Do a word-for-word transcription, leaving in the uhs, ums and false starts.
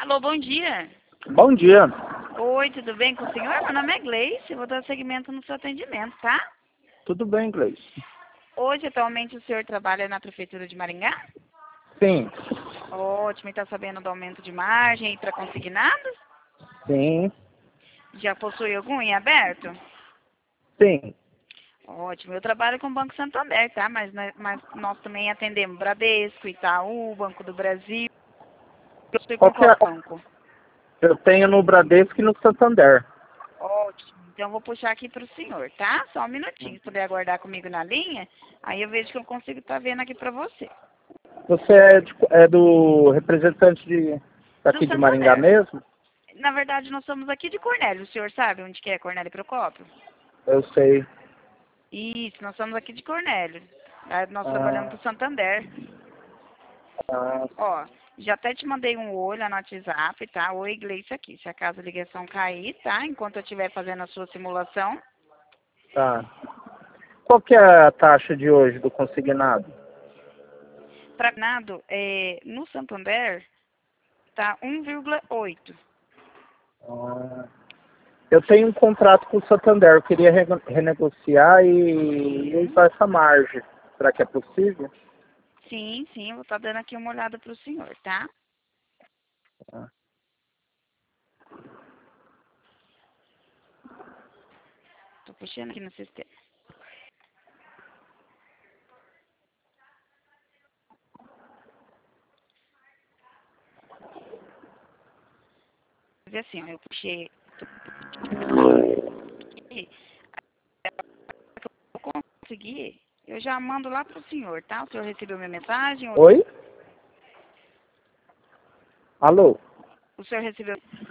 Alô, bom dia. Bom dia. Oi, tudo bem com o senhor? Meu nome é Gleice, vou dar seguimento no seu atendimento, tá? Tudo bem, Gleice? Hoje, atualmente, o senhor trabalha na Prefeitura de Maringá? Sim. Ótimo, e está sabendo do aumento de margem para consignados? Sim. Já possui algum em aberto? Sim. Ótimo, eu trabalho com o Banco Santander, tá? Mas, nós- mas nós também atendemos Bradesco, Itaú, Banco do Brasil. Eu estou com Qual que qual é? banco? Eu tenho no Bradesco e no Santander. Ótimo, então eu vou puxar aqui para o senhor, tá? Só um minutinho, se puder aguardar comigo na linha, aí eu vejo que eu consigo estar vendo aqui para você. Você é, de- é do representante de, Do daqui de Maringá Santander. mesmo? Na verdade, nós somos aqui de Cornélio. O senhor sabe onde que é Cornélio Procópio? Eu sei. Isso, nós somos aqui de Cornélio. Ah, Nós trabalhamos Ah, para o Santander. ah, Ó, já até te mandei um oi lá no WhatsApp, tá? Oi, Gleice aqui. Se acaso a ligação cair, tá? Enquanto eu estiver fazendo a sua simulação. tá. Qual que é a taxa de hoje do consignado? Para nado, é, no Santander, tá um vírgula oito. Ah, eu tenho um contrato com o Santander. Eu queria rene- renegociar e Uhum. usar essa margem. Será que é possível? Sim, sim, eu vou estar dando aqui uma olhada para o senhor, tá? Ah, Tô puxando aqui no sistema. Mas assim, ó, eu puxei aqui, eu consegui, eu já mando lá pro senhor, tá? O senhor recebeu minha mensagem? Ou Oi? Alô? o senhor recebeu